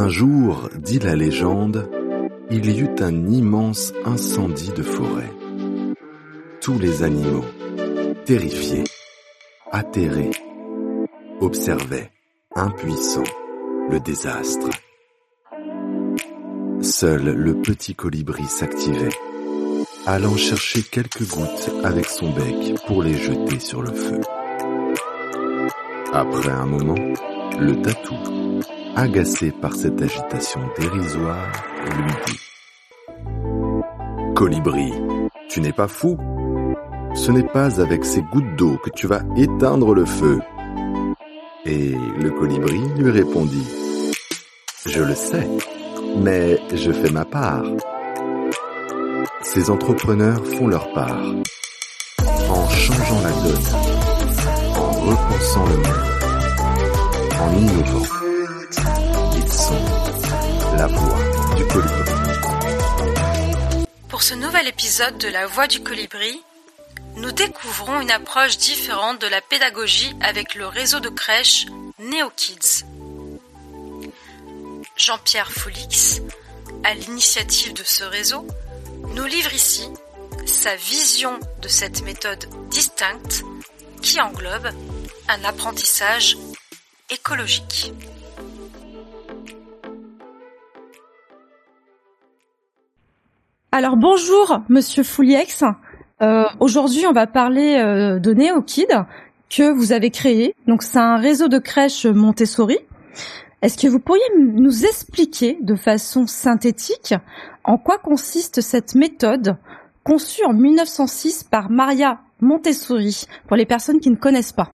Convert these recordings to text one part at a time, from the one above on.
Un jour, dit la légende, il y eut un immense incendie de forêt. Tous les animaux, terrifiés, atterrés, observaient, impuissants, le désastre. Seul le petit colibri s'activait, allant chercher quelques gouttes avec son bec pour les jeter sur le feu. Après un moment, le tatou, agacé par cette agitation dérisoire, lui dit : « Colibri, tu n'es pas fou ? Ce n'est pas avec ces gouttes d'eau que tu vas éteindre le feu. » Et le colibri lui répondit : « Je le sais, mais je fais ma part. » Ces entrepreneurs font leur part, en changeant la donne, en repensant le monde, en innovant. Ils sont la voix du colibri. Pour ce nouvel épisode de La Voix du colibri, nous découvrons une approche différente de la pédagogie avec le réseau de crèches NeoKids. Jean-Pierre Foulix, à l'initiative de ce réseau, nous livre ici sa vision de cette méthode distincte qui englobe un apprentissage écologique. Alors bonjour Monsieur Foulix. Aujourd'hui on va parler de NeoKids que vous avez créé. Donc c'est un réseau de crèches Montessori. Est-ce que vous pourriez nous expliquer de façon synthétique en quoi consiste cette méthode conçue en 1906 par Maria Montessori pour les personnes qui ne connaissent pas?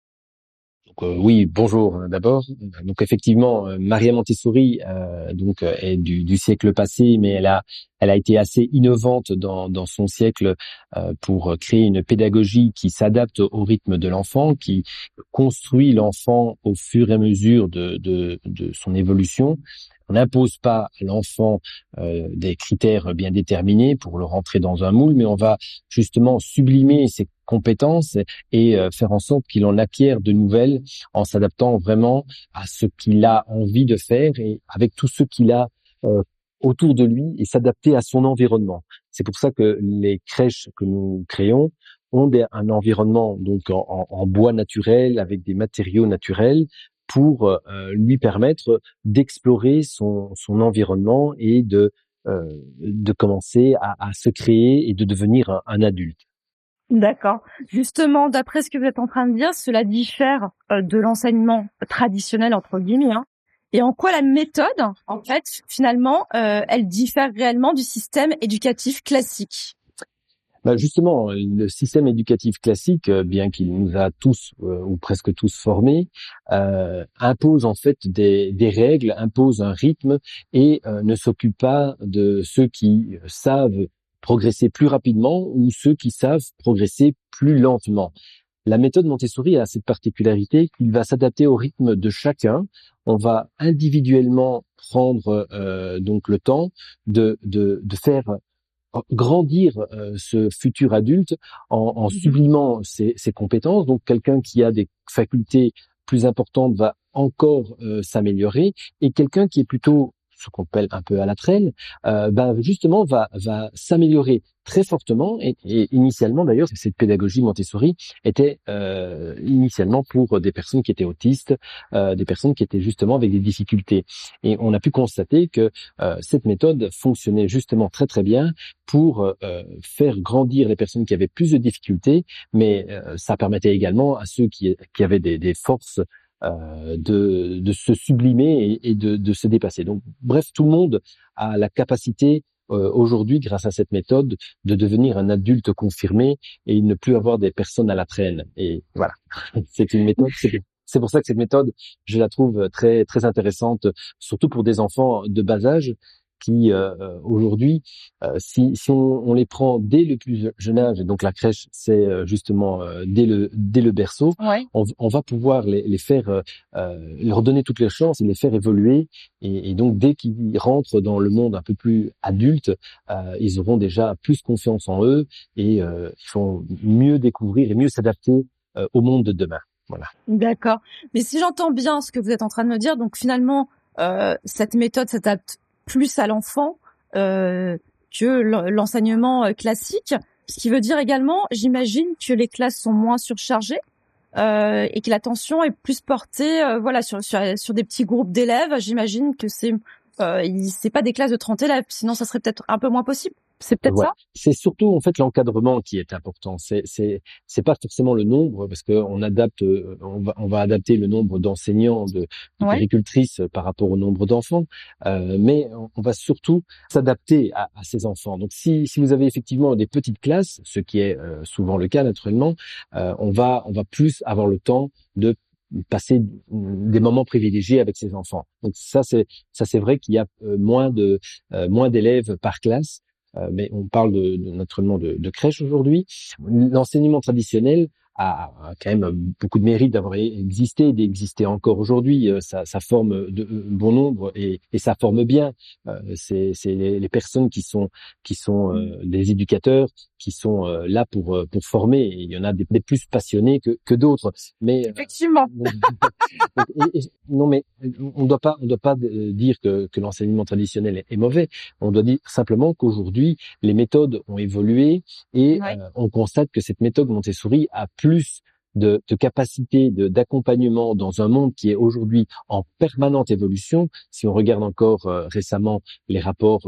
Oui, bonjour d'abord. Donc effectivement, Maria Montessori est du siècle passé, mais elle a été assez innovante dans son siècle pour créer une pédagogie qui s'adapte au rythme de l'enfant, qui construit l'enfant au fur et à mesure de son évolution. On n'impose pas à l'enfant des critères bien déterminés pour le rentrer dans un moule, mais on va justement sublimer ses compétences et faire en sorte qu'il en acquiert de nouvelles en s'adaptant vraiment à ce qu'il a envie de faire et avec tout ce qu'il a autour de lui et s'adapter à son environnement. C'est pour ça que les crèches que nous créons ont un environnement donc en bois naturel avec des matériaux naturels pour lui permettre d'explorer son environnement et de commencer à se créer et de devenir un adulte. D'accord. Justement, d'après ce que vous êtes en train de dire, cela diffère de l'enseignement traditionnel entre guillemets. Et en quoi la méthode, en fait, finalement, elle diffère réellement du système éducatif classique? Justement, le système éducatif classique, bien qu'il nous a tous ou presque tous formés, impose en fait des règles, impose un rythme et ne s'occupe pas de ceux qui savent progresser plus rapidement ou ceux qui savent progresser plus lentement. La méthode Montessori a cette particularité qu'il va s'adapter au rythme de chacun. On va individuellement prendre donc le temps de faire grandir ce futur adulte en sublimant ses compétences. Donc quelqu'un qui a des facultés plus importantes va encore s'améliorer et quelqu'un qui est plutôt ce qu'on appelle un peu à la traîne, justement va s'améliorer très fortement et initialement d'ailleurs cette pédagogie Montessori était initialement pour des personnes qui étaient autistes, des personnes qui étaient justement avec des difficultés et on a pu constater que cette méthode fonctionnait justement très très bien pour faire grandir les personnes qui avaient plus de difficultés, mais ça permettait également à ceux qui avaient des forces de se sublimer et de se dépasser. Donc, bref, tout le monde a la capacité aujourd'hui, grâce à cette méthode, de devenir un adulte confirmé et ne plus avoir des personnes à la traîne. Et voilà, c'est une méthode. C'est pour ça que cette méthode, je la trouve très très intéressante, surtout pour des enfants de bas âge qui aujourd'hui, si on les prend dès le plus jeune âge, et donc la crèche c'est justement dès le berceau, Ouais. on va pouvoir les faire leur donner toutes les chances et les faire évoluer et donc dès qu'ils rentrent dans le monde un peu plus adulte, ils auront déjà plus confiance en eux et ils vont mieux découvrir et mieux s'adapter au monde de demain. Voilà. D'accord. Mais si j'entends bien ce que vous êtes en train de me dire, donc finalement, cette méthode s'adapte plus à l'enfant que l'enseignement classique. Ce qui veut dire également, j'imagine que les classes sont moins surchargées et que l'attention est plus portée sur des petits groupes d'élèves. J'imagine que c'est pas des classes de 30 élèves, sinon ça serait peut-être un peu moins possible. C'est peut-être ça. C'est surtout en fait l'encadrement qui est important. C'est pas forcément le nombre, parce que on va adapter le nombre d'enseignants, de péricultrices par rapport au nombre d'enfants, mais on va surtout s'adapter à ces enfants. Donc si vous avez effectivement des petites classes, ce qui est souvent le cas naturellement, on va plus avoir le temps de passer des moments privilégiés avec ces enfants. Donc ça c'est vrai qu'il y a moins d'élèves par classe. Mais on parle naturellement de crèche aujourd'hui. L'enseignement traditionnel a quand même beaucoup de mérite d'avoir existé, d'exister encore aujourd'hui. Ça forme de bon nombre et ça forme bien. C'est les personnes qui sont des éducateurs qui sont là pour former. Et il y en a des plus passionnés que d'autres. Mais effectivement. Non, mais on doit pas dire que l'enseignement traditionnel est mauvais. On doit dire simplement qu'aujourd'hui les méthodes ont évolué et on constate que cette méthode Montessori a plus de capacité d'accompagnement dans un monde qui est aujourd'hui en permanente évolution. Si on regarde encore récemment les rapports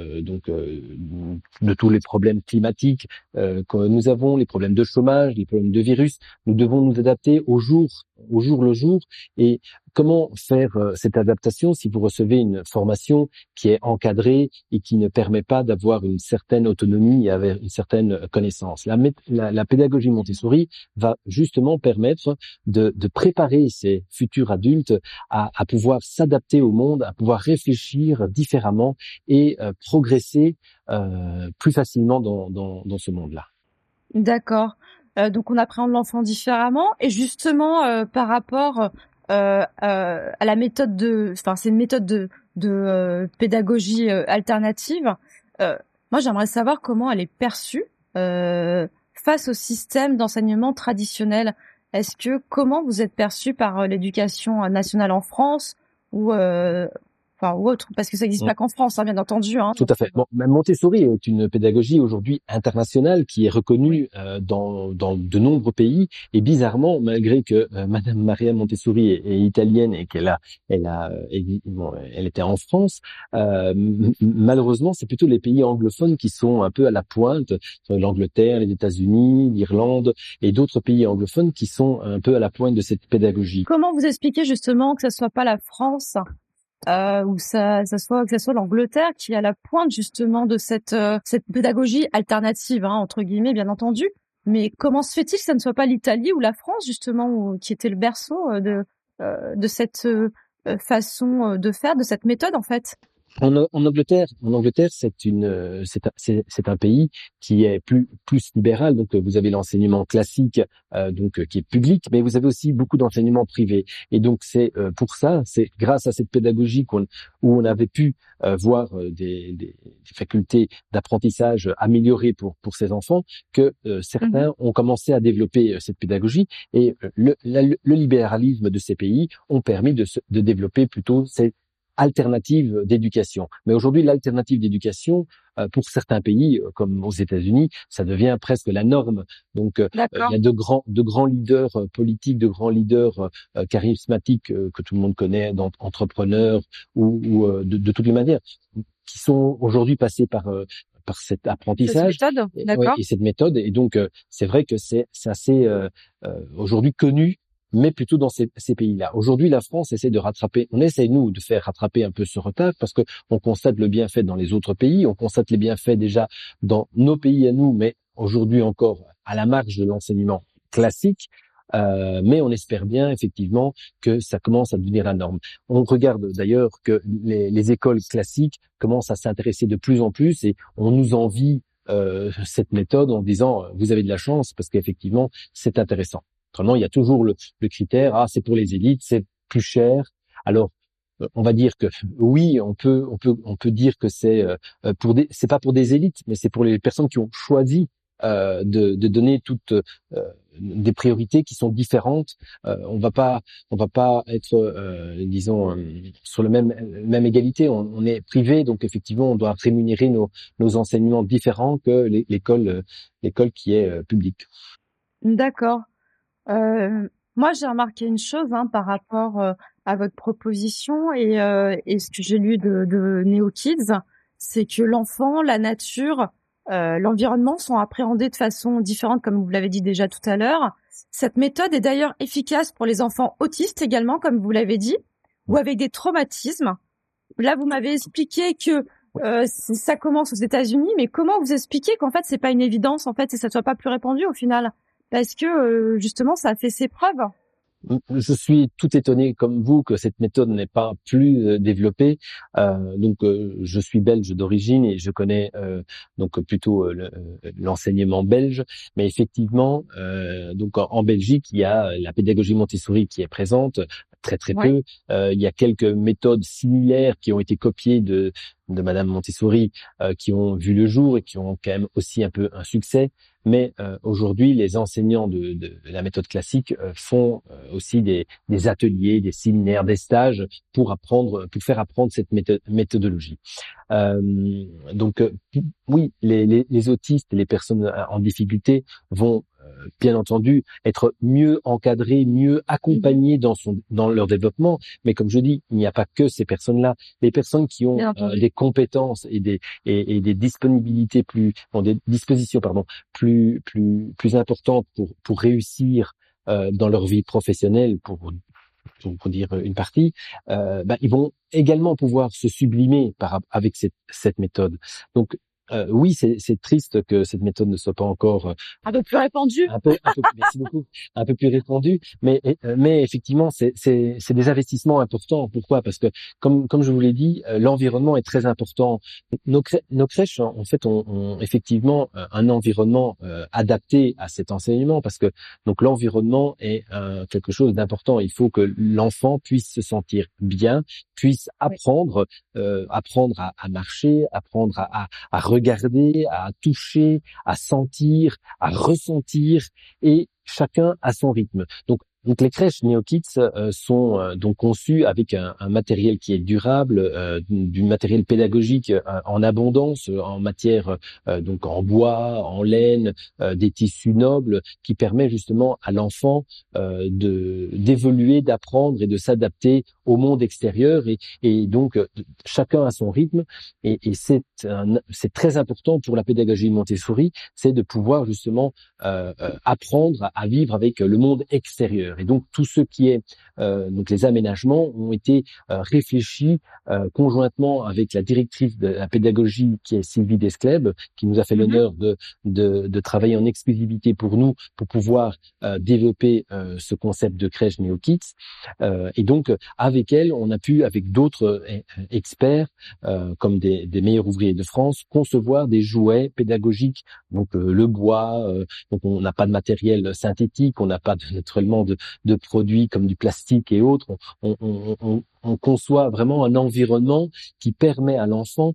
de tous les problèmes climatiques que nous avons, les problèmes de chômage, les problèmes de virus, nous devons nous adapter au jour le jour. Et comment faire cette adaptation si vous recevez une formation qui est encadrée et qui ne permet pas d'avoir une certaine autonomie et avec une certaine connaissance? La pédagogie Montessori va justement permettre de préparer ces futurs adultes à pouvoir s'adapter au monde, à pouvoir réfléchir différemment et progresser plus facilement dans ce monde-là. D'accord. Donc on appréhende l'enfant différemment et justement par rapport à la méthode c'est une méthode de pédagogie alternative. Moi, j'aimerais savoir comment elle est perçue face au système d'enseignement traditionnel. Comment vous êtes perçu par l'éducation nationale en France ou autre, parce que ça n'existe pas qu'en France, bien entendu. Tout à fait. Bon, Montessori est une pédagogie aujourd'hui internationale qui est reconnue dans de nombreux pays. Et bizarrement, malgré que Madame Maria Montessori est italienne et qu'elle était en France, malheureusement, c'est plutôt les pays anglophones qui sont un peu à la pointe. L'Angleterre, les États-Unis, l'Irlande et d'autres pays anglophones qui sont un peu à la pointe de cette pédagogie. Comment vous expliquez justement que ça soit pas la France ou que ça soit l'Angleterre qui est à la pointe justement de cette pédagogie alternative, entre guillemets, bien entendu. Mais comment se fait-il que ça ne soit pas l'Italie ou la France justement qui était le berceau de cette façon de faire, de cette méthode en fait? En Angleterre, c'est un pays qui est plus libéral. Donc, vous avez l'enseignement classique, qui est public, mais vous avez aussi beaucoup d'enseignements privés. Et donc, c'est pour ça, c'est grâce à cette pédagogie où on avait pu voir des facultés d'apprentissage améliorées pour ces enfants que certains ont commencé à développer cette pédagogie. Et le libéralisme de ces pays ont permis de développer plutôt ces alternative d'éducation. Mais aujourd'hui, l'alternative d'éducation, pour certains pays, comme aux États-Unis, ça devient presque la norme. Donc, il y a de grands leaders politiques, de grands leaders charismatiques que tout le monde connaît, entrepreneurs ou de toutes les manières, qui sont aujourd'hui passés par cet apprentissage et cette méthode. Et donc, c'est vrai que c'est assez aujourd'hui connu, mais plutôt dans ces pays-là. Aujourd'hui, la France essaie de rattraper, nous de faire rattraper un peu ce retard parce que on constate le bienfait dans les autres pays, on constate les bienfaits déjà dans nos pays à nous, mais aujourd'hui encore à la marge de l'enseignement classique. Mais on espère bien effectivement que ça commence à devenir la norme. On regarde d'ailleurs que les écoles classiques commencent à s'intéresser de plus en plus et on nous envie cette méthode en disant vous avez de la chance parce qu'effectivement c'est intéressant. Autrement, il y a toujours le critère c'est pour les élites, c'est plus cher. Alors on va dire que oui, on peut dire que c'est pas pour des élites, mais c'est pour les personnes qui ont choisi de donner toutes des priorités qui sont différentes. On va pas être, disons, sur le même égalité. On est privé, donc effectivement, on doit rémunérer nos enseignements différents que l'école qui est publique. D'accord. Moi, j'ai remarqué une chose par rapport à votre proposition et ce que j'ai lu de NeoKids, c'est que l'enfant, la nature, l'environnement sont appréhendés de façon différente, comme vous l'avez dit déjà tout à l'heure. Cette méthode est d'ailleurs efficace pour les enfants autistes également, comme vous l'avez dit, ou avec des traumatismes. Là, vous m'avez expliqué que ça commence aux États-Unis, mais comment vous expliquez qu'en fait c'est pas une évidence en fait et ça soit pas plus répandu au final? Parce que justement, ça a fait ses preuves. Je suis tout étonné comme vous que cette méthode n'est pas plus développée. Je suis belge d'origine et je connais donc plutôt l'enseignement belge. Mais effectivement, donc en Belgique, il y a la pédagogie Montessori qui est présente, très peu. Il y a quelques méthodes similaires qui ont été copiées de Madame Montessori, qui ont vu le jour et qui ont quand même aussi un peu un succès. Mais aujourd'hui, les enseignants de la méthode classique font aussi des ateliers, des séminaires, des stages pour faire apprendre cette méthodologie. Oui, les autistes, les personnes en difficulté vont bien entendu être mieux encadrés, mieux accompagnés dans leur développement. Mais comme je dis, il n'y a pas que ces personnes-là. Les personnes qui ont des compétences et des disponibilités des dispositions plus importantes pour réussir dans leur vie professionnelle, pour dire une partie, ils vont également pouvoir se sublimer avec cette méthode. Donc oui, c'est triste que cette méthode ne soit pas encore un peu plus répandue. Merci beaucoup. Un peu plus répandue, mais effectivement, c'est des investissements importants. Pourquoi? Parce que comme je vous l'ai dit, l'environnement est très important. Nos crèches, en fait, ont effectivement un environnement adapté à cet enseignement, parce que donc l'environnement est quelque chose d'important. Il faut que l'enfant puisse se sentir bien, puisse apprendre à marcher, apprendre à regarder, à toucher, à sentir, à ressentir, et chacun à son rythme. Donc les crèches NeoKids sont donc conçues avec un matériel qui est durable, du matériel pédagogique en abondance, en matière donc en bois, en laine, des tissus nobles, qui permet justement à l'enfant d'évoluer, d'apprendre et de s'adapter au monde extérieur, et donc chacun à son rythme, et c'est très important pour la pédagogie Montessori, c'est de pouvoir justement apprendre à vivre avec le monde extérieur. Et donc tout ce qui est donc les aménagements ont été réfléchis conjointement avec la directrice de la pédagogie, qui est Sylvie Desclèbes, qui nous a fait l'honneur de travailler en exclusivité pour nous, pour pouvoir développer ce concept de crèche NeoKids. Et donc avec elle, on a pu, avec d'autres experts comme des meilleurs ouvriers de France, concevoir des jouets pédagogiques. Donc le bois, donc on n'a pas de matériel synthétique, on n'a pas naturellement de produits comme du plastique et autres. On conçoit vraiment un environnement qui permet à l'enfant,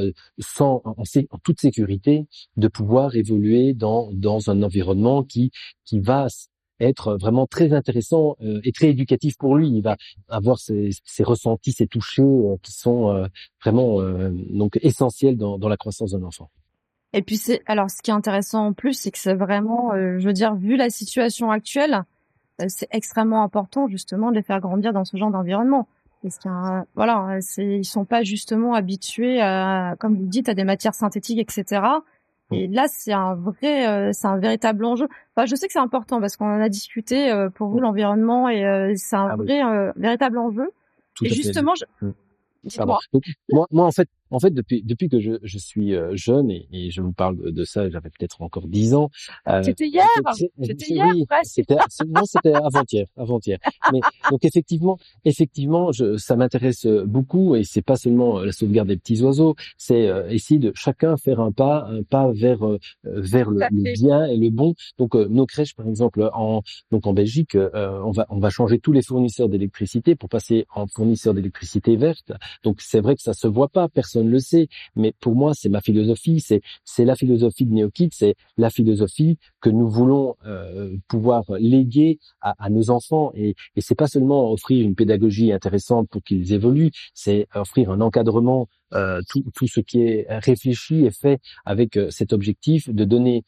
en toute sécurité, de pouvoir évoluer dans un environnement qui va être vraiment très intéressant et très éducatif pour lui. Il va avoir ses ressentis, ses touchés qui sont vraiment donc essentiels dans la croissance d'un enfant. Et puis alors ce qui est intéressant en plus, c'est que c'est vraiment, je veux dire, vu la situation actuelle, c'est extrêmement important justement de les faire grandir dans ce genre d'environnement. Parce ils sont pas justement habitués à, comme vous dites, à des matières synthétiques, etc. Et là, c'est un véritable enjeu. Enfin, je sais que c'est important parce qu'on en a discuté pour vous, l'environnement, et c'est un véritable enjeu. Tout et justement, dites-moi. Moi, en fait, depuis que je suis jeune, et je vous parle de ça, j'avais peut-être encore 10 ans. C'était hier. Oui, c'était avant-hier. Mais donc effectivement, ça m'intéresse beaucoup, et c'est pas seulement la sauvegarde des petits oiseaux, c'est essayer de chacun faire un pas vers le bien et le bon. Donc nos crèches, par exemple, en Belgique, on va changer tous les fournisseurs d'électricité pour passer en fournisseurs d'électricité verte. Donc c'est vrai que ça se voit pas, personne personne le sait, mais pour moi, c'est ma philosophie, c'est la philosophie de NeoKids, c'est la philosophie que nous voulons pouvoir léguer à nos enfants. Et c'est pas seulement offrir une pédagogie intéressante pour qu'ils évoluent, c'est offrir un encadrement, tout ce qui est réfléchi et fait avec cet objectif de donner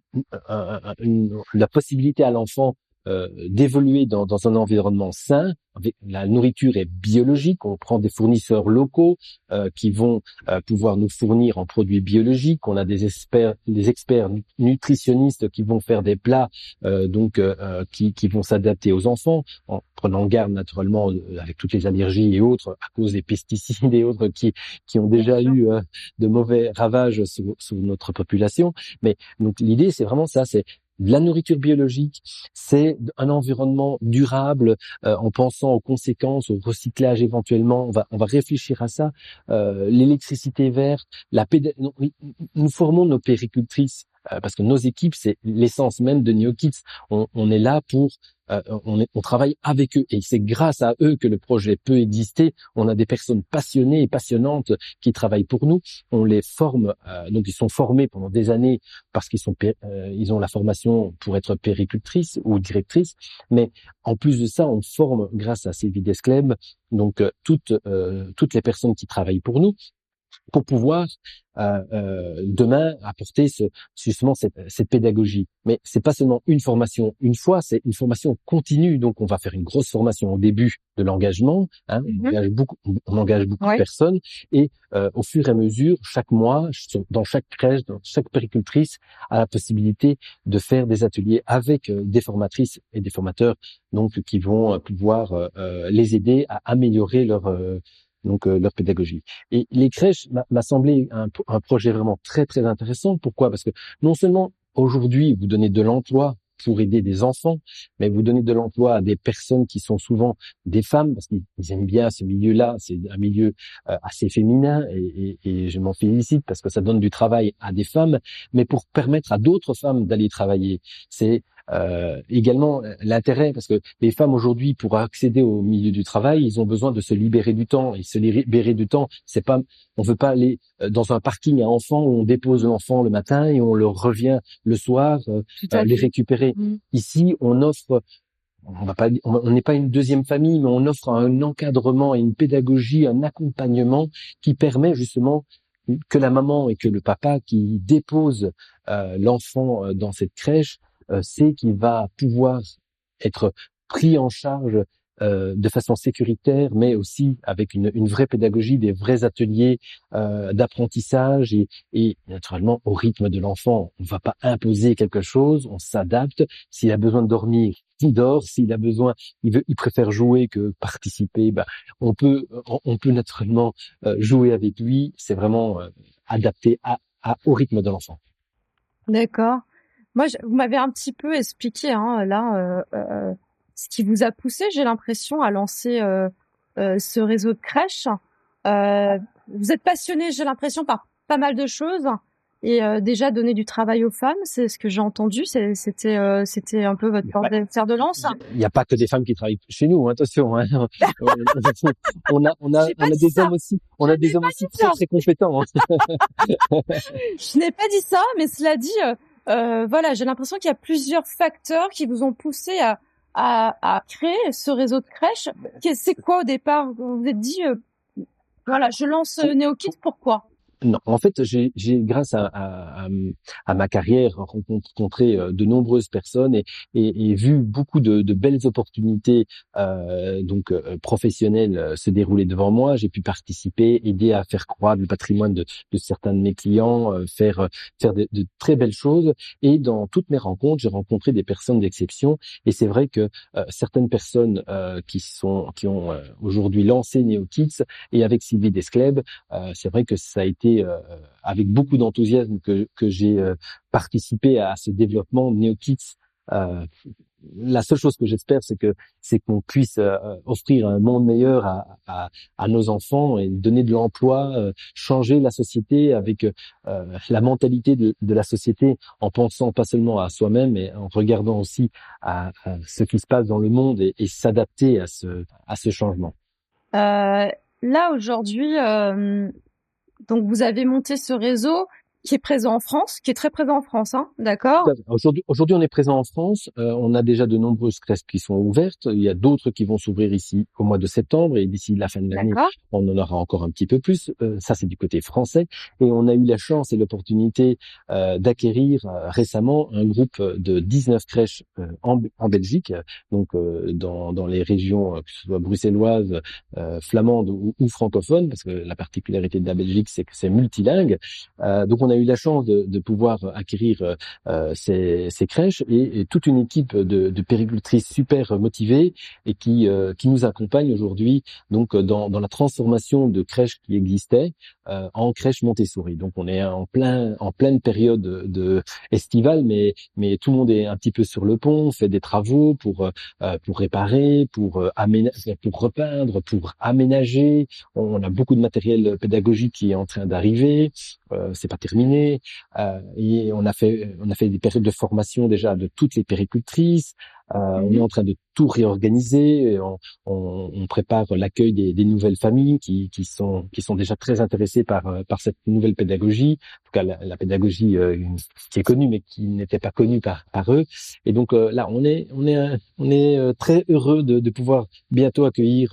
la possibilité à l'enfant d'évoluer dans un environnement sain. La nourriture est biologique, on prend des fournisseurs locaux qui vont pouvoir nous fournir en produits biologiques. On a des experts nutritionnistes qui vont faire des plats qui vont s'adapter aux enfants, en prenant garde naturellement avec toutes les allergies et autres à cause des pesticides et autres qui ont déjà eu de mauvais ravages sur notre population. Mais donc l'idée, c'est vraiment ça, c'est de la nourriture biologique, c'est un environnement durable en pensant aux conséquences, au recyclage éventuellement. On va réfléchir à ça. L'électricité verte, nous formons nos péricultrices parce que nos équipes, c'est l'essence même de NeoKids. On est là pour on travaille avec eux et c'est grâce à eux que le projet peut exister. On a des personnes passionnées et passionnantes qui travaillent pour nous. On les forme, donc ils sont formés pendant des années parce ils ont la formation pour être péricultrices ou directrices. Mais en plus de ça, on forme grâce à Sylvie Descleb donc toutes les personnes qui travaillent pour nous, pour pouvoir demain apporter justement cette pédagogie. Mais c'est pas seulement une formation une fois, c'est une formation continue. Donc on va faire une grosse formation au début de l'engagement, on engage beaucoup de personnes, et au fur et à mesure, chaque mois, dans chaque crèche, dans chaque péricultrice a la possibilité de faire des ateliers avec des formatrices et des formateurs, donc qui vont pouvoir les aider à améliorer leur pédagogie. Et les crèches m'a semblé un projet vraiment très très intéressant. Pourquoi? Parce que non seulement aujourd'hui vous donnez de l'emploi pour aider des enfants, mais vous donnez de l'emploi à des personnes qui sont souvent des femmes, parce qu'ils aiment bien ce milieu-là. C'est un milieu assez féminin et je m'en félicite parce que ça donne du travail à des femmes, mais pour permettre à d'autres femmes d'aller travailler. C'est également l'intérêt, parce que les femmes aujourd'hui, pour accéder au milieu du travail, ils ont besoin de se libérer du temps. Et se libérer du temps, c'est pas, on veut pas aller dans un parking à enfants où on dépose l'enfant le matin et on le revient le soir les récupérer. Ici, on offre, on n'est pas une deuxième famille, mais on offre un encadrement et une pédagogie, un accompagnement qui permet justement que la maman et que le papa qui dépose l'enfant dans cette crèche sait qu'il va pouvoir être pris en charge de façon sécuritaire, mais aussi avec une vraie pédagogie, des vrais ateliers d'apprentissage et naturellement au rythme de l'enfant. On ne va pas imposer quelque chose, on s'adapte. S'il a besoin de dormir, il dort. S'il a besoin, il préfère jouer que participer. On peut naturellement jouer avec lui. C'est vraiment adapté au rythme de l'enfant. D'accord. Moi, vous m'avez un petit peu expliqué ce qui vous a poussé, j'ai l'impression, à lancer ce réseau de crèches. Vous êtes passionné, j'ai l'impression, par pas mal de choses et déjà donner du travail aux femmes, c'est ce que j'ai entendu. C'était un peu votre fer de lance. Il n'y a pas que des femmes qui travaillent chez nous, attention. On a des hommes aussi. On a des hommes aussi très très compétents. Je n'ai pas dit ça, mais cela dit. Voilà, j'ai l'impression qu'il y a plusieurs facteurs qui vous ont poussé à créer ce réseau de crèches. C'est quoi au départ? Vous vous êtes dit, voilà, je lance NeoKids, pourquoi? Non, en fait, j'ai grâce à ma carrière rencontré de nombreuses personnes et vu beaucoup de belles opportunités professionnelles se dérouler devant moi. J'ai pu participer, aider à faire croître le patrimoine de certains de mes clients, faire de très belles choses. Et dans toutes mes rencontres, j'ai rencontré des personnes d'exception. Et c'est vrai que certaines personnes qui ont aujourd'hui lancé NeoKids et avec Sylvie Descleb, c'est vrai que ça a été avec beaucoup d'enthousiasme que j'ai participé à ce développement de NeoKids. La seule chose que j'espère, c'est qu'on puisse offrir un monde meilleur à nos enfants et donner de l'emploi, changer la société avec la mentalité de la société, en pensant pas seulement à soi-même, mais en regardant aussi à ce qui se passe dans le monde et s'adapter à ce changement. Là aujourd'hui, Donc vous avez monté ce réseau qui est présent en France, qui est très présent en France, hein, d'accord? Aujourd'hui, on est présent en France. On a déjà de nombreuses crèches qui sont ouvertes. Il y a d'autres qui vont s'ouvrir ici au mois de septembre et d'ici la fin de l'année, on en aura encore un petit peu plus. Ça, c'est du côté français. Et on a eu la chance et l'opportunité d'acquérir récemment un groupe de 19 crèches en Belgique, donc dans les régions que ce soit bruxelloises, flamandes ou francophones, parce que la particularité de la Belgique, c'est que c'est multilingue. Donc on a eu la chance de pouvoir acquérir ces crèches et toute une équipe de péricultrices super motivées et qui nous accompagnent aujourd'hui donc dans la transformation de crèches qui existaient en crèches Montessori. Donc on est en pleine période de estivale, mais tout le monde est un petit peu sur le pont, on fait des travaux pour réparer, pour repeindre, pour aménager. On a beaucoup de matériel pédagogique qui est en train d'arriver. C'est pas terminé, et on a fait des périodes de formation déjà de toutes les péricultrices. On est en train de tout réorganiser. On prépare l'accueil des nouvelles familles qui sont déjà très intéressées par cette nouvelle pédagogie. En tout cas, la pédagogie qui est connue mais qui n'était pas connue par eux. Et donc là, on est très heureux de pouvoir bientôt accueillir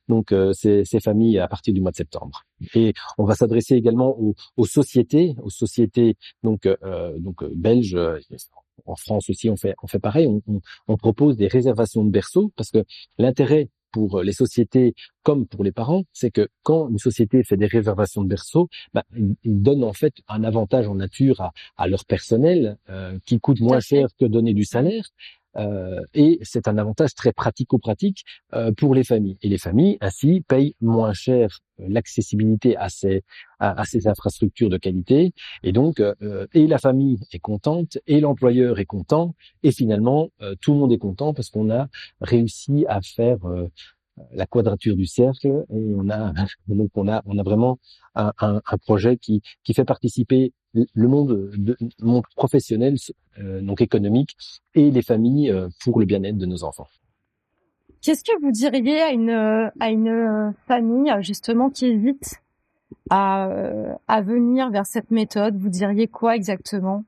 ces familles à partir du mois de septembre. Et on va s'adresser également aux sociétés donc belges. En France aussi, on fait pareil. On propose des réservations de berceaux parce que l'intérêt pour les sociétés comme pour les parents, c'est que quand une société fait des réservations de berceaux, ils donnent en fait un avantage en nature à leur personnel qui coûte moins cher que donner du salaire. Et c'est un avantage très pratico-pratique pour les familles. Et les familles, ainsi, payent moins cher l'accessibilité à ces infrastructures de qualité. Et donc, et la famille est contente, et l'employeur est content, et finalement, tout le monde est content parce qu'on a réussi à faire la quadrature du cercle, et on a vraiment un projet qui fait participer le monde professionnel, donc économique, et les familles pour le bien-être de nos enfants. Qu'est-ce que vous diriez à une famille justement qui hésite à venir vers cette méthode? Vous diriez quoi exactement?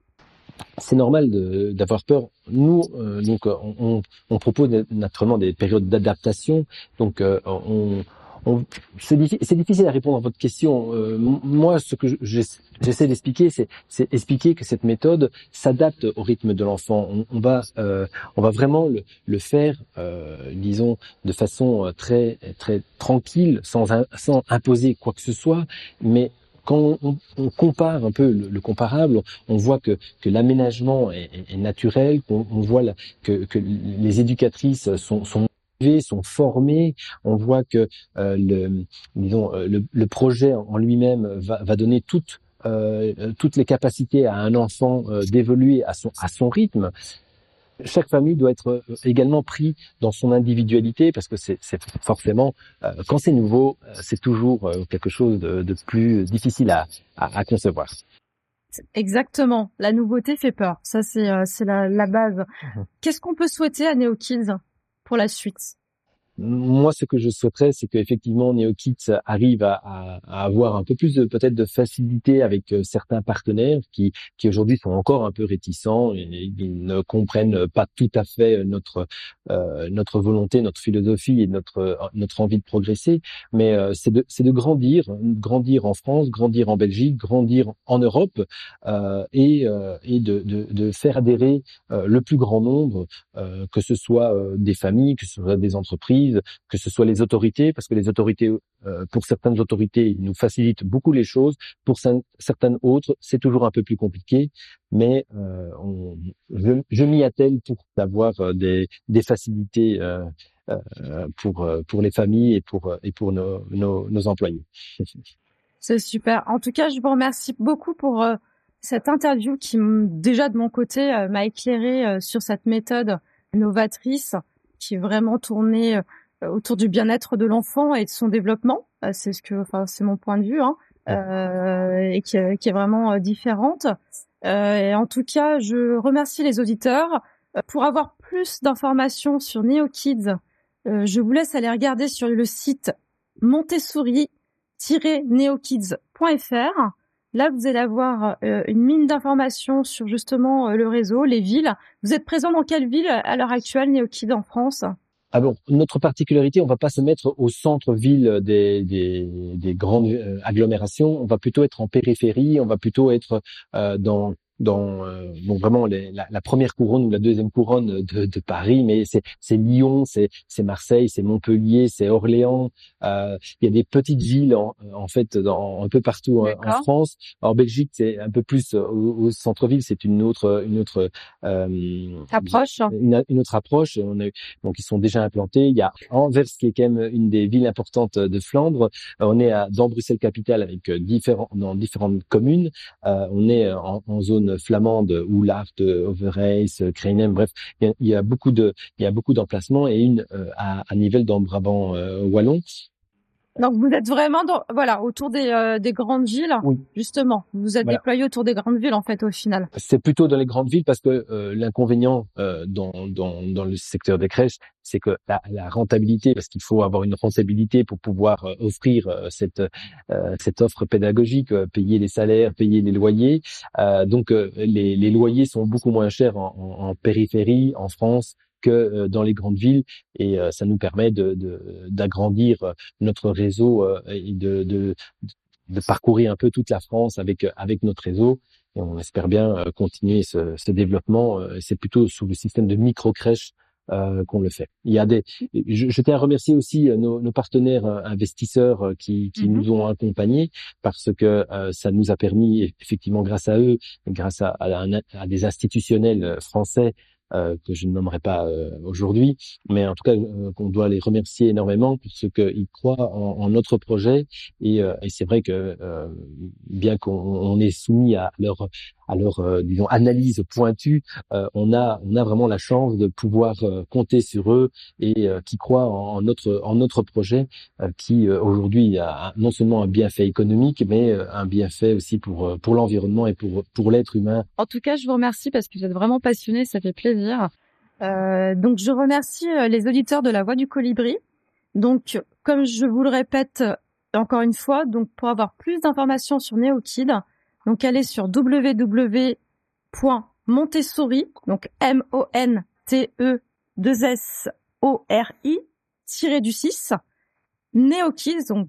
C'est normal d'avoir peur. Nous, on propose naturellement des périodes d'adaptation. Donc, c'est difficile à répondre à votre question. Moi, ce que j'essaie d'expliquer, c'est expliquer que cette méthode s'adapte au rythme de l'enfant. On va vraiment le faire, disons, de façon très très tranquille, sans imposer quoi que ce soit, mais quand on compare un peu le comparable, on voit que l'aménagement est naturel, qu'on voit que les éducatrices sont formées, on voit que le projet en lui-même va donner toutes les capacités à un enfant d'évoluer à son rythme. Chaque famille doit être également pris dans son individualité parce que c'est forcément quand c'est nouveau, c'est toujours quelque chose de plus difficile à concevoir. Exactement, la nouveauté fait peur. Ça c'est la base. Qu'est-ce qu'on peut souhaiter à NeoKids pour la suite? Moi, ce que je souhaiterais, c'est qu'effectivement NeoKids arrive à avoir un peu plus peut-être de facilité avec certains partenaires qui aujourd'hui sont encore un peu réticents et ils ne comprennent pas tout à fait notre volonté, notre philosophie et notre envie de progresser. Mais c'est de grandir en France, grandir en Belgique, grandir en Europe et de faire adhérer le plus grand nombre, que ce soit des familles, que ce soit des entreprises, que ce soit les autorités, parce que les autorités, pour certaines autorités, ils nous facilitent beaucoup les choses. Pour certaines autres, c'est toujours un peu plus compliqué. Mais je m'y attelle pour avoir des facilités pour les familles et pour nos employés. C'est super. En tout cas, je vous remercie beaucoup pour cette interview qui, déjà de mon côté, m'a éclairé sur cette méthode novatrice qui est vraiment tournée autour du bien-être de l'enfant et de son développement. C'est mon point de vue, hein, et qui est vraiment différente. Et en tout cas, je remercie les auditeurs. Pour avoir plus d'informations sur NeoKids, je vous laisse aller regarder sur le site Montessori neokids.fr. Là, vous allez avoir une mine d'informations sur justement le réseau, les villes. Vous êtes présent dans quelle ville à l'heure actuelle, NeoKids, en France ? Ah bon, notre particularité, on va pas se mettre au centre-ville des grandes agglomérations. On va plutôt être en périphérie. On va plutôt être dans bon, vraiment la première couronne ou la deuxième couronne de Paris, mais c'est Lyon, c'est Marseille, c'est Montpellier, c'est Orléans. Il y a des petites villes en fait un peu partout en France. En Belgique, c'est un peu plus au centre-ville, c'est une autre approche. Une autre approche. Donc ils sont déjà implantés. Il y a Anvers qui est quand même une des villes importantes de Flandre. On est dans Bruxelles capitale avec dans différentes communes. On est en zone flamande, Oulart, Overijs, Kruinem, bref, il y a beaucoup d'emplacements et une à Nivelles dans le Brabant wallon. Donc vous êtes vraiment autour des grandes villes, oui. Justement. Vous êtes déployé autour des grandes villes en fait au final. C'est plutôt dans les grandes villes parce que l'inconvénient dans le secteur des crèches, c'est que la rentabilité, parce qu'il faut avoir une rentabilité pour pouvoir offrir cette offre pédagogique, payer les salaires, payer les loyers. Donc les loyers sont beaucoup moins chers en périphérie, en France, que dans les grandes villes, et ça nous permet d'agrandir notre réseau et de parcourir un peu toute la France avec notre réseau, et on espère bien continuer ce développement. C'est plutôt sous le système de micro-crèches qu'on le fait. Il y a je tiens à remercier aussi nos partenaires investisseurs qui nous ont accompagnés, parce que ça nous a permis, effectivement, grâce à eux, grâce à des institutionnels français que je ne nommerai pas aujourd'hui, mais en tout cas qu'on doit les remercier énormément parce qu'ils croient en notre projet, et c'est vrai que bien qu'on est soumis à leur disons analyse pointue, on a vraiment la chance de pouvoir compter sur eux, et qui croient en notre projet, qui aujourd'hui a non seulement un bienfait économique, mais un bienfait aussi pour l'environnement et pour l'être humain. En tout cas, je vous remercie parce que vous êtes vraiment passionnés, ça fait plaisir. Donc je remercie les auditeurs de La Voix du Colibri. Donc comme je vous le répète encore une fois, donc pour avoir plus d'informations sur NeoKids, donc allez sur www.montessori, donc MONTE2SORI NeoKids, donc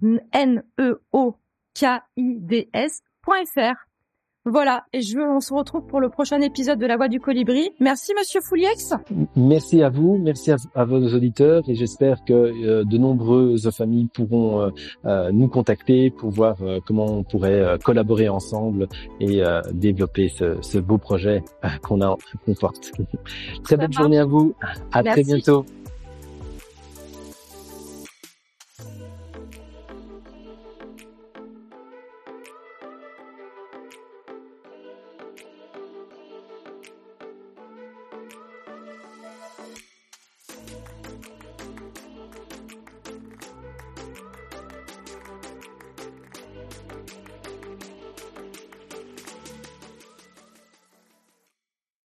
NEOKIDS.fr. Voilà, et on se retrouve pour le prochain épisode de La Voix du Colibri. Merci Monsieur Fouliex. Merci à vous, merci à vos auditeurs, et j'espère que de nombreuses familles pourront nous contacter pour voir comment on pourrait collaborer ensemble et développer ce beau projet qu'on porte. Très belle journée à vous, à très bientôt.